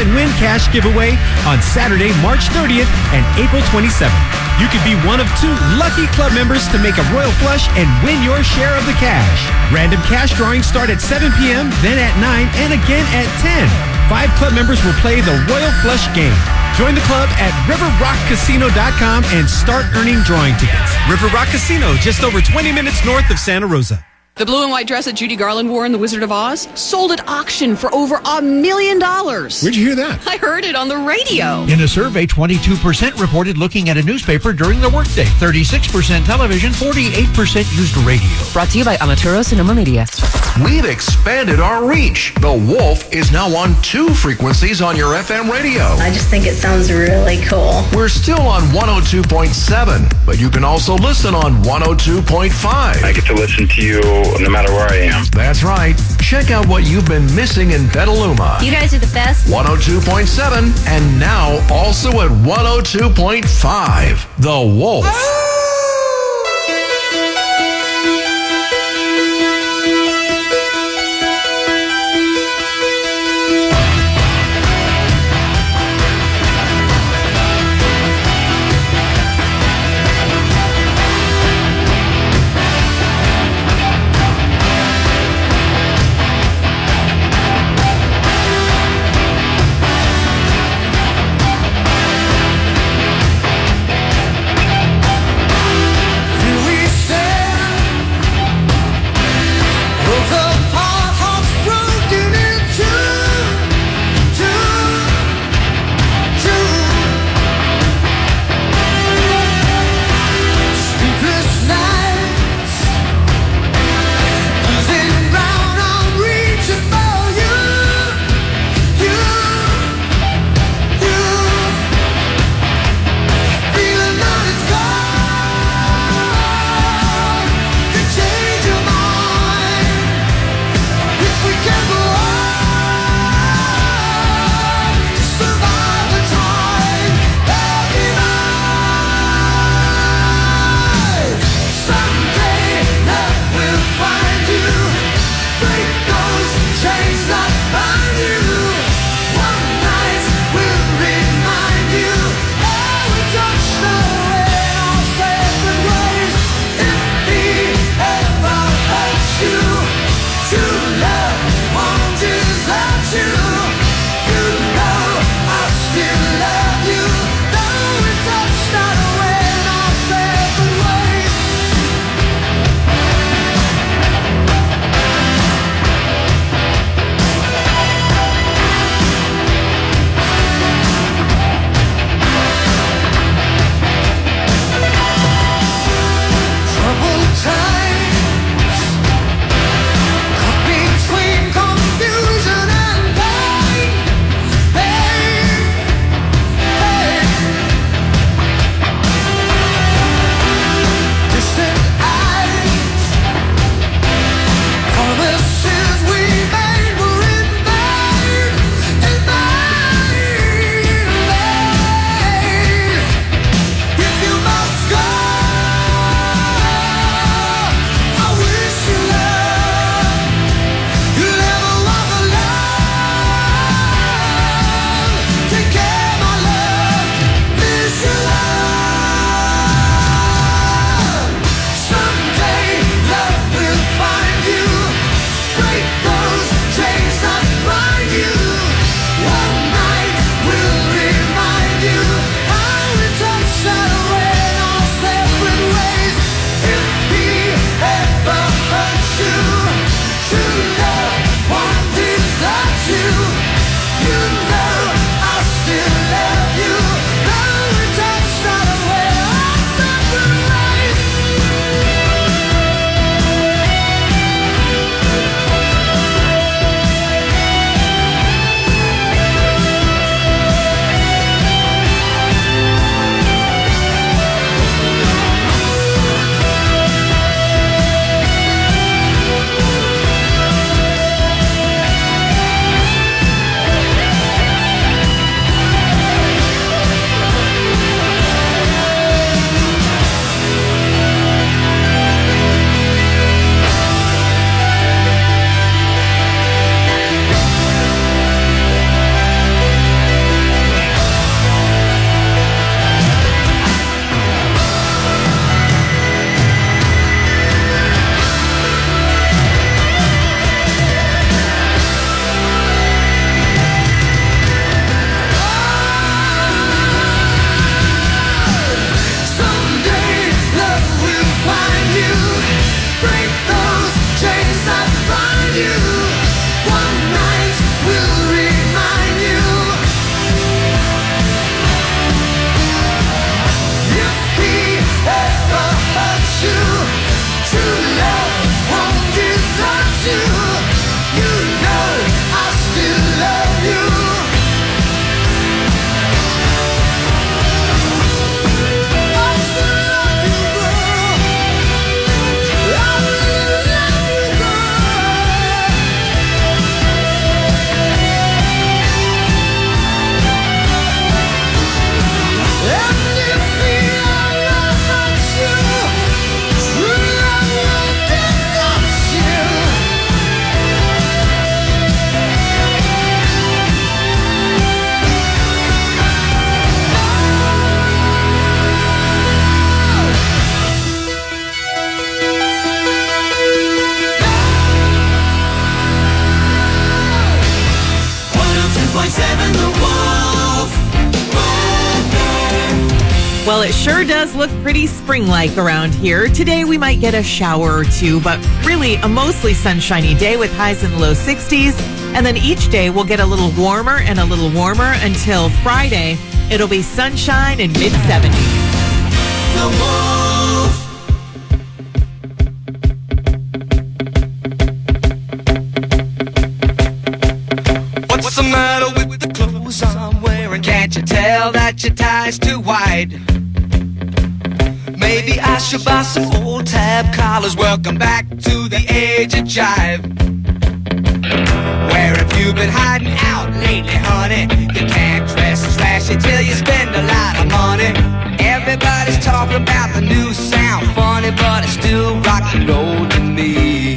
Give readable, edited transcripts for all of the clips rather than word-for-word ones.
Win cash giveaway on Saturday, March 30th and April 27th. You could be one of 2 lucky club members to make a Royal Flush and win your share of the cash. Random cash drawings start at 7 p.m., then at 9, and again at 10. 5 club members will play the Royal Flush game. Join the club at riverrockcasino.com and start earning drawing tickets. River Rock Casino, just over 20 minutes north of Santa Rosa. The blue and white dress that Judy Garland wore in The Wizard of Oz sold at auction for over $1 million. Where'd you hear that? I heard it on the radio. In a survey, 22% reported looking at a newspaper during the workday, 36% television, 48% used radio. Brought to you by Amaturo Sonoma Media. We've expanded our reach. The Wolf is now on 2 frequencies on your FM radio. I just think it sounds really cool. We're still on 102.7, but you can also listen on 102.5. I get to listen to you no matter where I am. That's right. Check out what you've been missing in Petaluma. You guys are the best. 102.7 and now also at 102.5. The Wolf. The Wolf. Well, it sure does look pretty spring-like around here. Today we might get a shower or two, but really a mostly sunshiny day with highs in the low 60s. And then each day we'll get a little warmer and a little warmer until Friday. It'll be sunshine and mid-70s. The Wolf. What's the matter with the clothes I'm wearing? Can't you tell that your tie's too wide? Maybe I should buy some old tab collars. Welcome back to the age of jive. Where have you been hiding out lately, honey? You can't dress trashy till you spend a lot of money. Everybody's talking about the new sound, funny, but it's still rock and roll to me.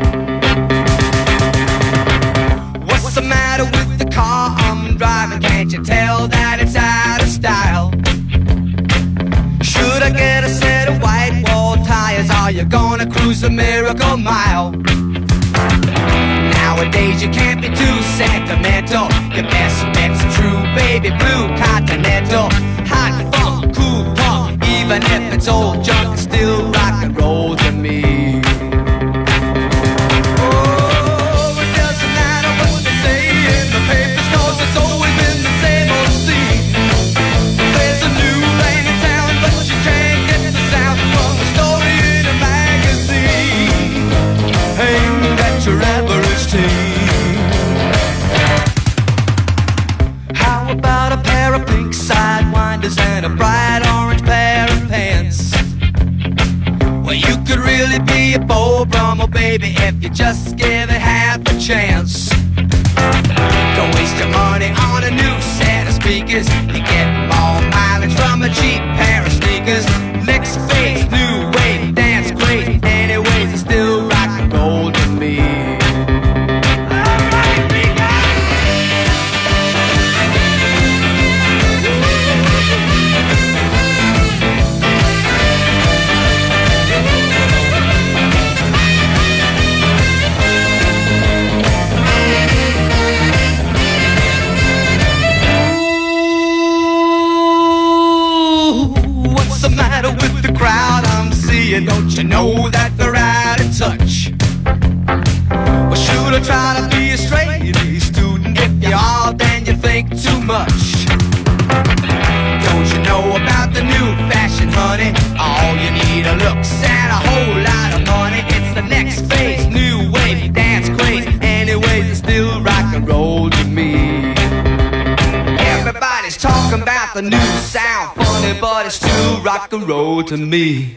What's the matter with the car I'm driving? Can't you tell that it's out of style? Should I get a set of white wall tires? Are you gonna cruise the Miracle Mile? Nowadays you can't be too sentimental. Your best bet's true baby blue Continental. Hot funk, cool punk, even if it's old junk, it's still rock and roll to me. Oh, it doesn't matter what they say in the papers, 'cause it's always been the same old scene. There's a new thing in town, but you can't get the sound from a story in a magazine aimed at your average teen. How about a pair of pink sidewinders and a bright orange pair of pants? Well, you could really be a Beau Brummel, baby, if you just give it half a chance. Don't waste your money on a new set of speakers. You get more mileage from a cheap pair of sneakers. Next phase, new wave, dance crazy. Anyways, it's still rock and roll to me. What's the matter with the crowd I'm seeing? Don't you know that they're out of touch? Well, should I try to be a straight A student? If you are, then you think too much. Don't you know about the new fashion, honey? All you need are looks and a whole lot of money. It's the next phase, new wave, dance craze. Anyways, it's still rock and roll to me. Everybody's talking about the new sound, funny, but it's still rock and roll to me.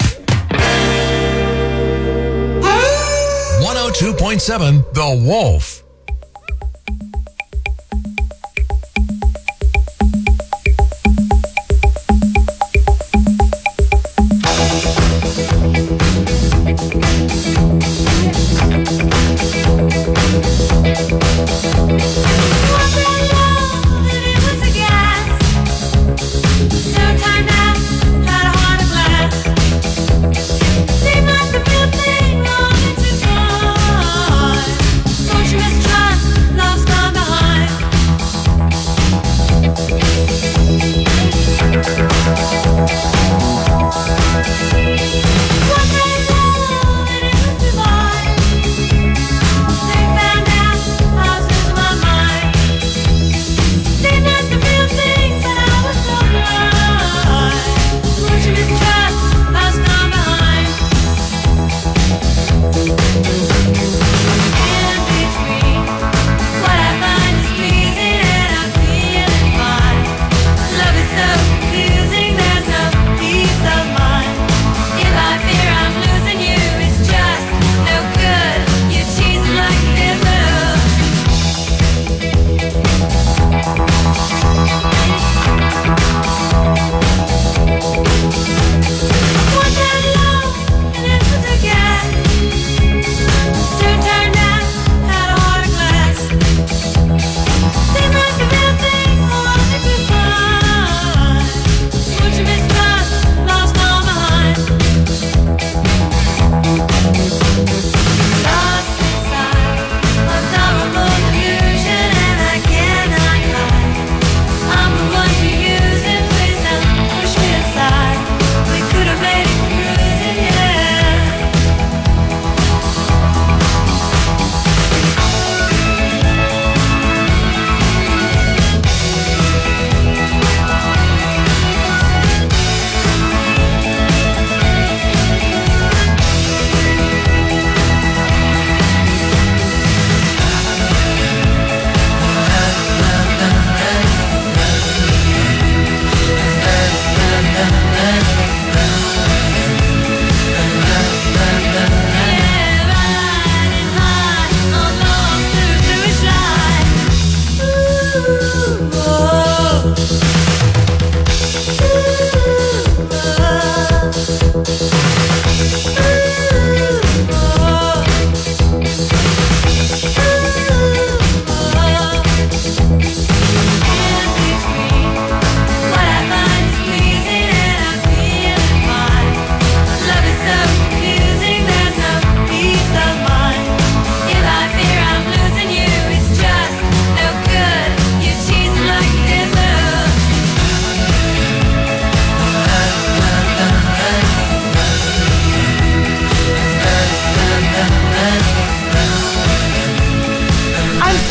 102.7 The Wolf. Seemed like a good thing long to joy. Don't you miss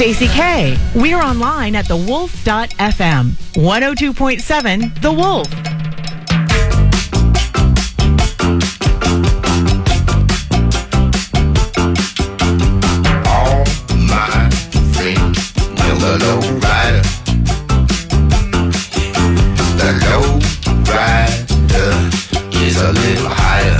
Stacey K. We're online at thewolf.fm. 102.7 The Wolf. All my friends know the low rider. The low rider is a little higher.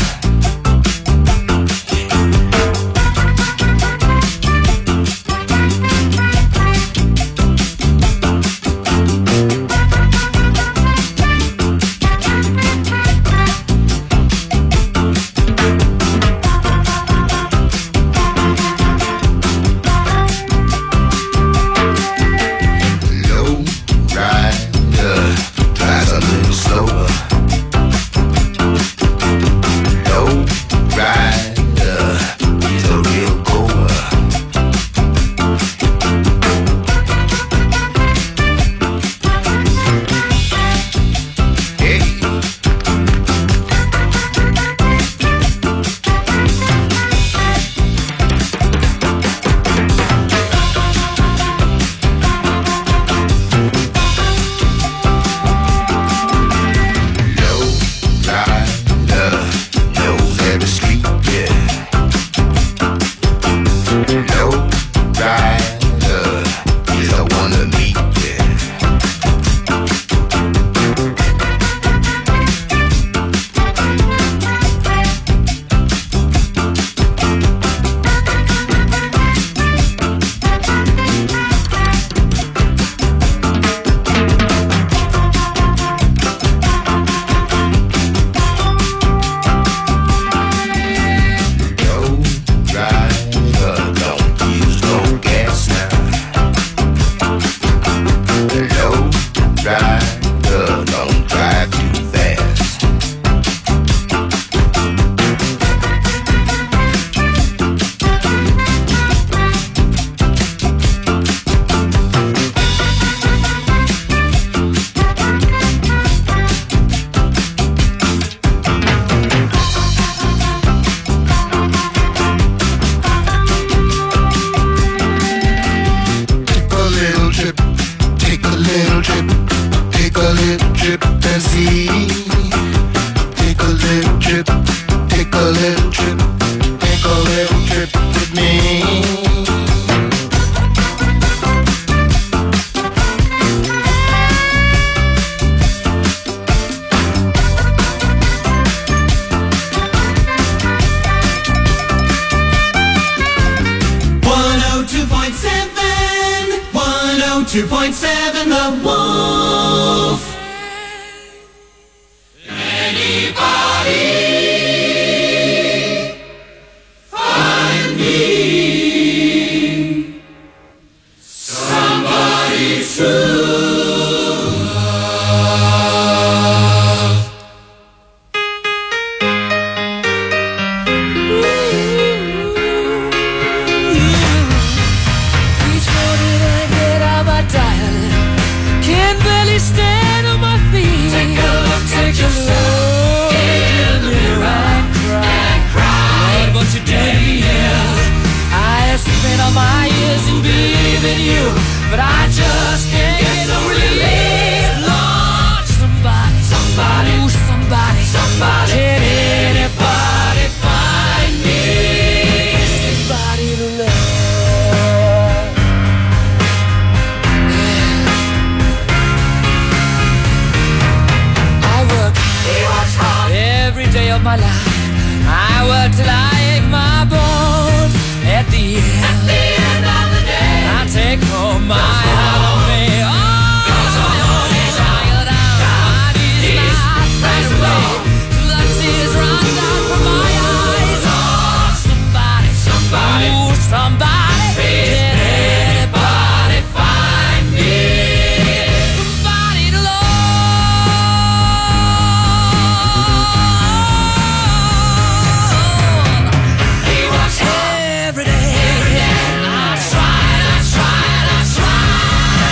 Every day. I try.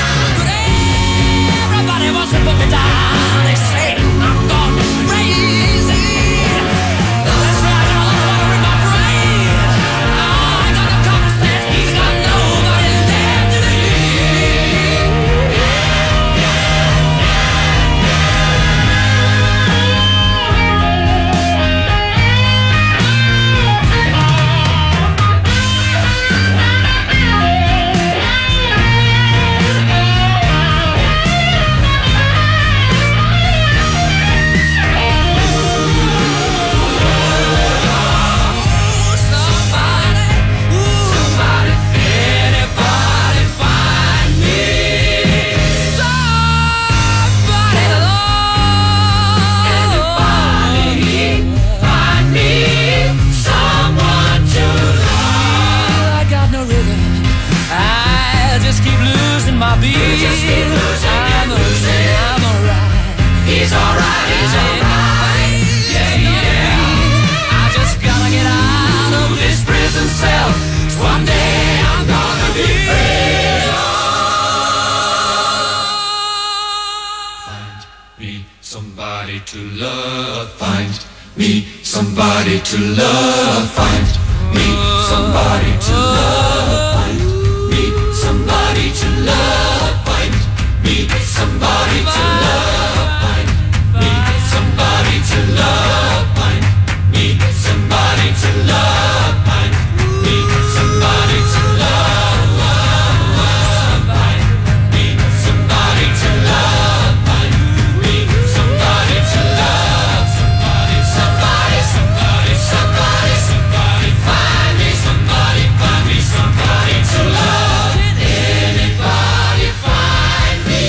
me somebody to love. Find me somebody to love. Find me somebody to love. Find me somebody to love. Find me somebody to love. Find me somebody to love. Find me somebody to love. Find me somebody to love. Find me somebody to love. Find me somebody to love. Somebody, somebody, somebody, somebody, somebody. Find me somebody to love. Anybody find me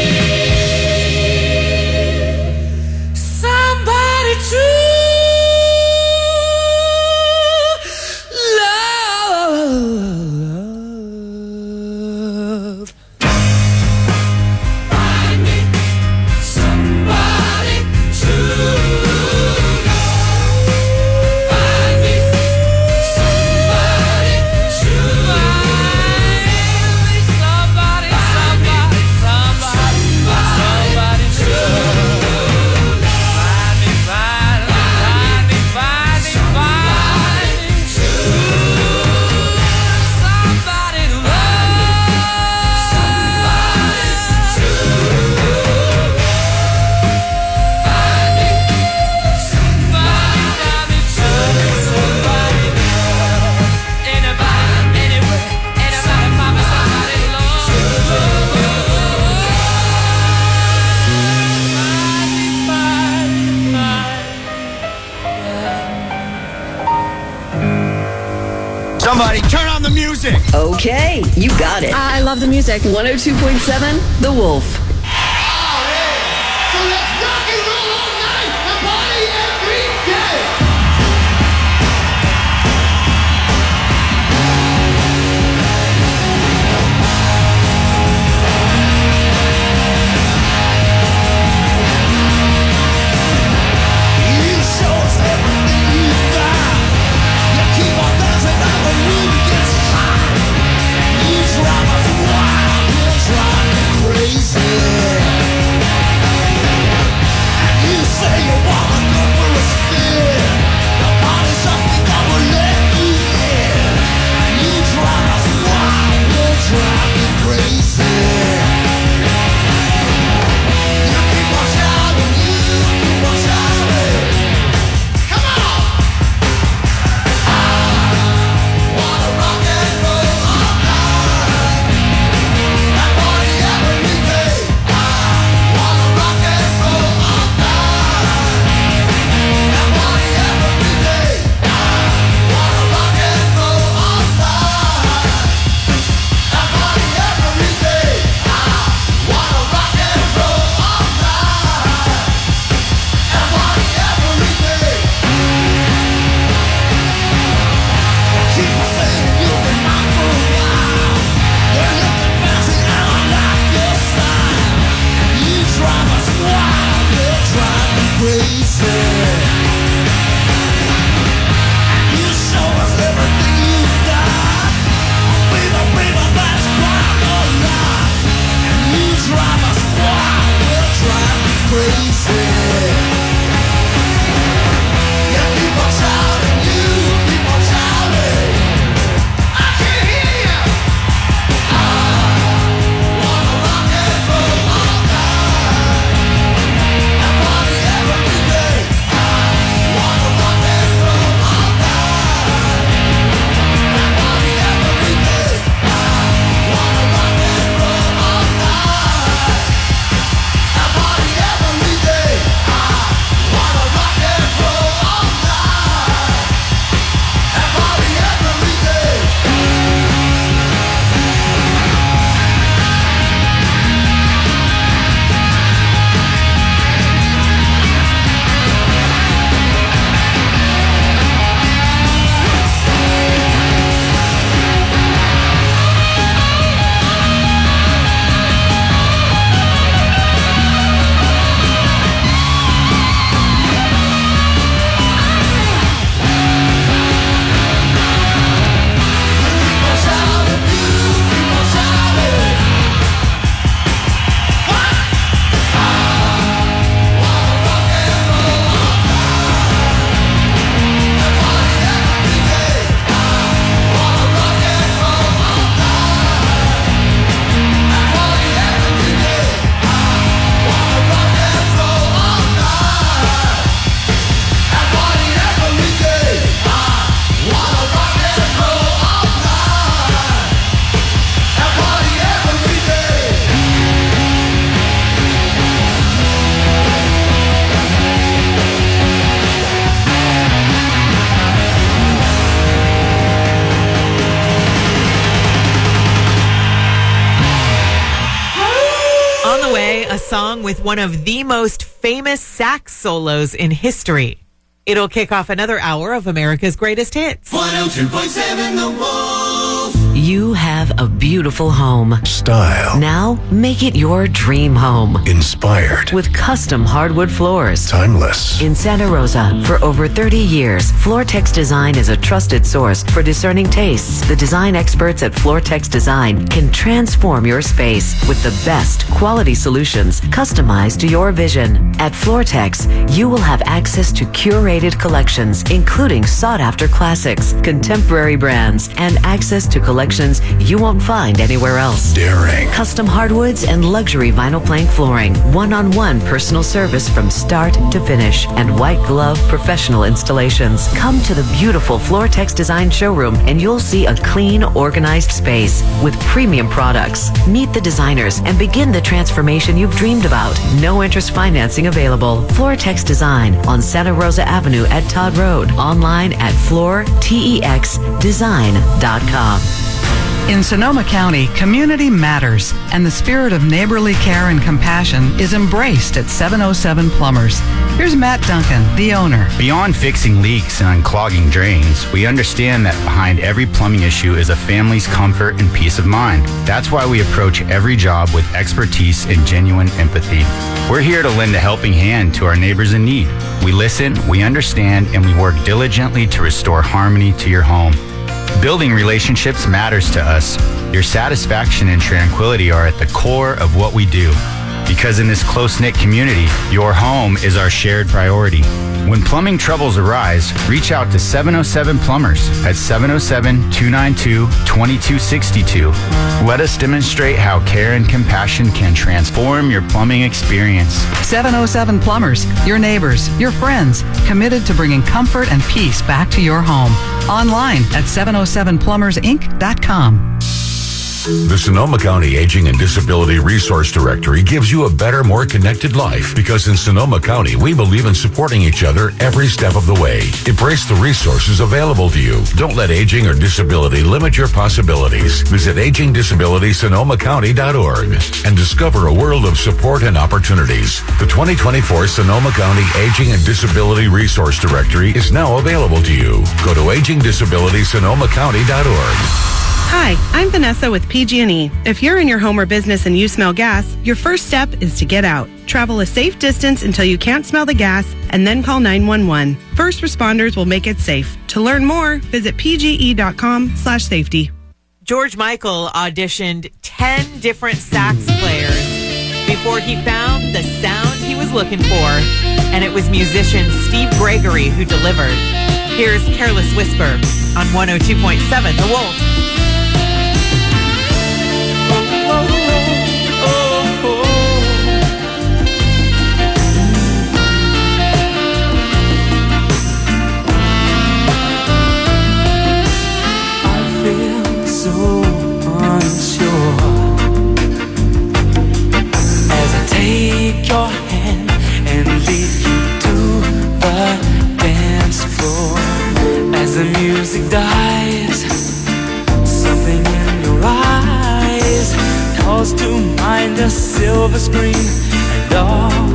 somebody to love. Find me somebody to love. Find me somebody to love. Somebody, somebody, somebody, somebody to love. Find me, find me, find me, find me, find me to somebody to love. Somebody to love. Find me somebody to somebody to love. Anybody, anywhere, anybody, find me somebody to love. Somebody turn on the music. Okay, you got it. I love the music. 102.7 The Wolf. So let's rock and roll all night and party every day. You show us everything you got. You keep on dancing down the road to get high. You drive us wild, you drive me crazy. song with one of the most famous sax solos in history. It'll kick off another hour of America's greatest hits. 102.7 The Wolf. You have a beautiful home. Style. Now, make it your dream home. Inspired. With custom hardwood floors. Timeless. In Santa Rosa, for over 30 years, Floortex Design is a trusted source for discerning tastes. The design experts at Floortex Design can transform your space with the best quality solutions customized to your vision. At Floortex, you will have access to curated collections, including sought-after classics, contemporary brands, and access to collections you won't find anywhere else. Daring. Custom hardwoods and luxury vinyl plank flooring. One-on-one personal service from start to finish. And white glove professional installations. Come to the beautiful Floortex Design showroom and you'll see a clean, organized space with premium products. Meet the designers and begin the transformation you've dreamed about. No interest financing available. Floortex Design on Santa Rosa Avenue at Todd Road. Online at floortexdesign.com. In Sonoma County, community matters, and the spirit of neighborly care and compassion is embraced at 707 Plumbers. Here's Matt Duncan, the owner. Beyond fixing leaks and unclogging drains, we understand that behind every plumbing issue is a family's comfort and peace of mind. That's why we approach every job with expertise and genuine empathy. We're here to lend a helping hand to our neighbors in need. We listen, we understand, and we work diligently to restore harmony to your home. Building relationships matters to us. Your satisfaction and tranquility are at the core of what we do. Because in this close-knit community, your home is our shared priority. When plumbing troubles arise, reach out to 707 Plumbers at 707-292-2262. Let us demonstrate how care and compassion can transform your plumbing experience. 707 Plumbers, your neighbors, your friends, committed to bringing comfort and peace back to your home. Online at 707plumbersinc.com. The Sonoma County Aging and Disability Resource Directory gives you a better, more connected life because in Sonoma County, we believe in supporting each other every step of the way. Embrace the resources available to you. Don't let aging or disability limit your possibilities. Visit agingdisabilitysonoma.county.org and discover a world of support and opportunities. The 2024 Sonoma County Aging and Disability Resource Directory is now available to you. Go to agingdisabilitysonoma.county.org. Hi, I'm Vanessa with PG&E. If you're in your home or business and you smell gas, your first step is to get out. Travel a safe distance until you can't smell the gas and then call 911. First responders will make it safe. To learn more, visit pge.com/safety. George Michael auditioned 10 different sax players before he found the sound he was looking for, and it was musician Steve Gregory who delivered. Here's Careless Whisper on 102.7 The Wolf. Your hand and lead you to the dance floor. As the music dies, something in your eyes calls to mind a silver screen and all